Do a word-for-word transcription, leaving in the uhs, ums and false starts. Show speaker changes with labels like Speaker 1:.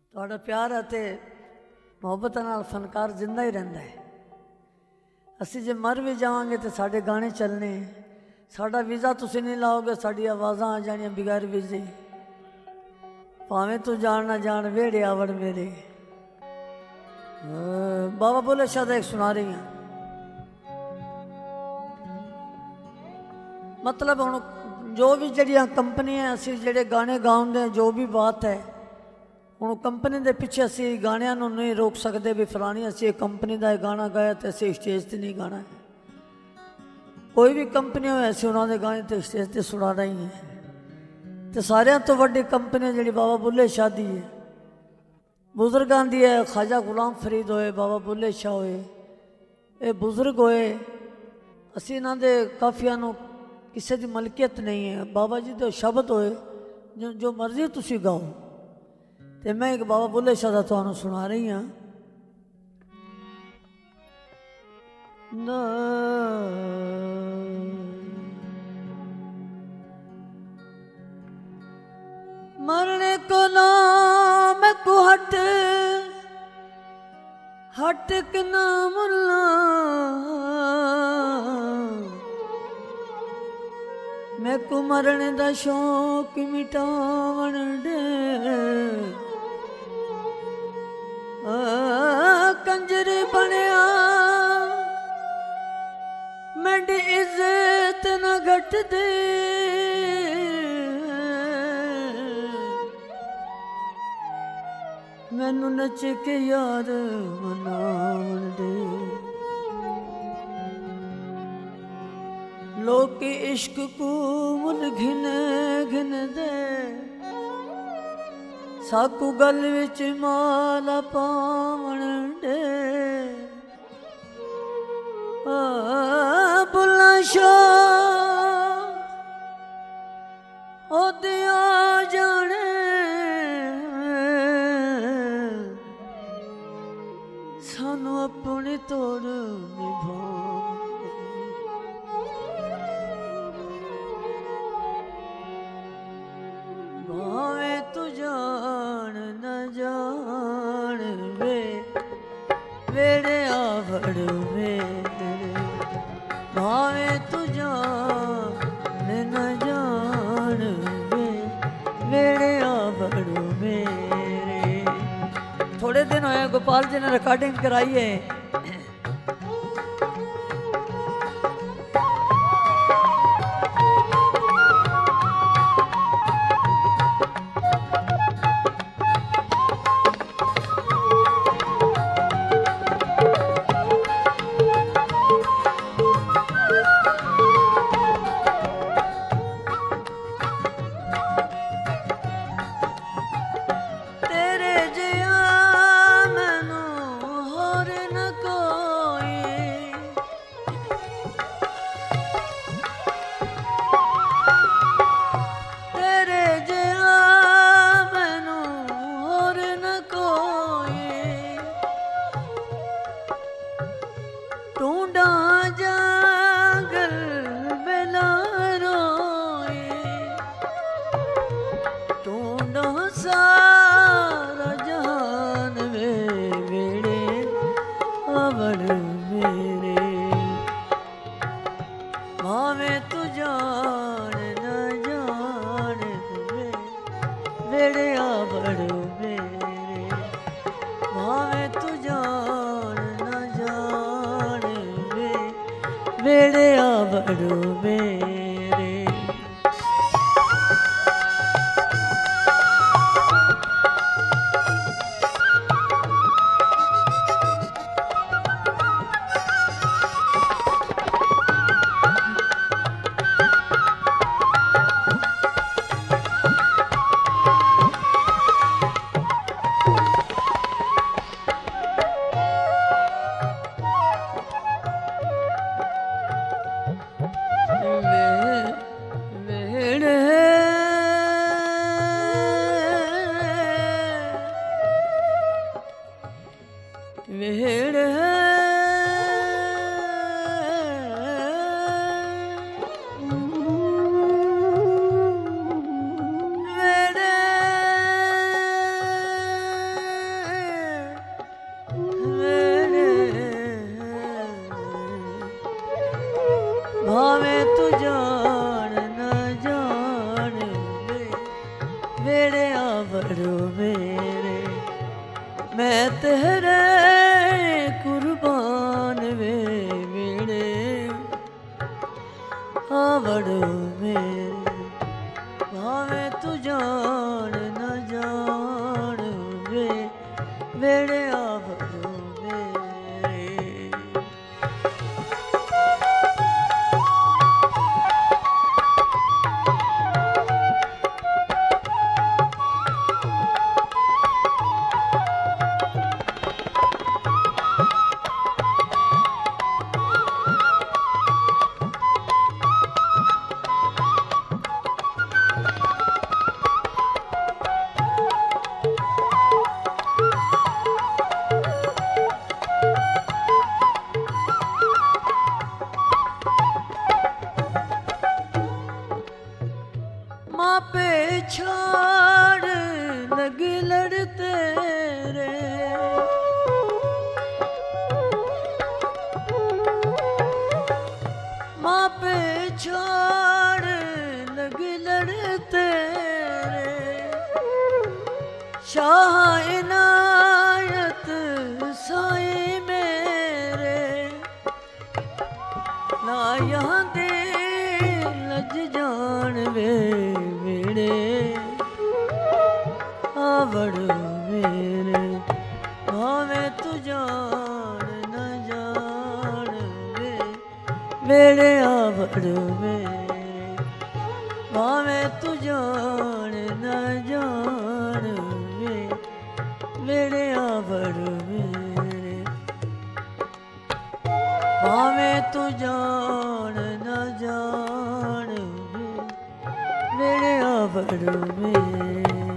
Speaker 1: ਤੁਹਾਡਾ ਪਿਆਰ ਅਤੇ ਮੁਹੱਬਤ ਨਾਲ ਫਨਕਾਰ ਜਿੰਦਾ ਹੀ ਰਹਿੰਦਾ ਹੈ। ਅਸੀਂ ਜੇ ਮਰ ਵੀ ਜਾਵਾਂਗੇ ਤਾਂ ਸਾਡੇ ਗਾਣੇ ਚੱਲਣੇ। ਸਾਡਾ ਵੀਜ਼ਾ ਤੁਸੀਂ ਨਹੀਂ ਲਾਓਗੇ, ਸਾਡੀ ਆਵਾਜ਼ਾਂ ਆ ਜਾਣੀਆਂ ਬਗੈਰ ਵੀਜ਼ੇ। ਭਾਵੇਂ ਤੂੰ ਜਾਣ ਨਾ ਜਾਣ ਵੇੜੇ ਆਵੜ ਮੇਰੇ। बाबा बुल्ले शाह का एक सुना रही हैं। मतलब हुण जो भी जड़ियाँ कंपनियां असी जेडे गाने गाउंदे जो भी बात है, हुण कंपनी के पिछे असी गाणियां नूं नहीं रोक सकते भी फलानी असी कंपनी का गाना गाया तो असी स्टेज पर नहीं गाना है। कोई भी कंपनी हो असी उन्होंने गाने तो स्टेज पर सुनाना ही है। तो सारियां तो वड्डी कंपनी जी बाबा बुल्ले शाह दी है, बुजुर्गों की है। ख्वाजा गुलाम फरीद होए, बाबा बुल्ले शाह होए, ये बुजुर्ग होए। असी इन्हां दे काफिया नूं किसी की मलकियत नहीं है। बाबा जी के शब्द होए जो जो मर्जी तुसी गाओ। तो मैं एक बाबा बुल्ले शाह का तुहानूं सुना रही हाँ। ना मरने को नाम को हट हट के ना मुल्ला, मैं को मरने दा शौक मिटावण दे। कंजरी बनया मेरी इज्जत न घट दे। मैनू नच के यार मनावण दे। लोग इश्क को मुल घिन घिन दे। साकू गल विच माला पावण दे। बुल्ला शाह ओ दिया जाने सानू अपनी तोड़ निभा। भावे तू जान न जान वे वेड़े आवड़ मेरे। भावे तू जान न जान वे वेड़े आवड़ मेरे। थोड़े दिन होए गोपाल जी ने रिकॉर्डिंग कराई है। आवड़ो मेरे, मैं तेरे कुर्बान वे मेरे आवड़ो मेरे, भावे तू जान न जान वे मेरे आवड़ो मेरे। मापे छोड़ लगी लड़ते रे, मापे छोड़ लगी लड़ते रे, शाह इनायत साईं मेरे, ना यहाँ दे लज जान वे आवड़ो मेरे, भावे तू जान न जान वे मेरे आवड़ो मेरे, भावे तू जान न जान वे मेरे आवड़ो मेरे, भावे तू जान न जान वे मेरे आवड़ो मेरे।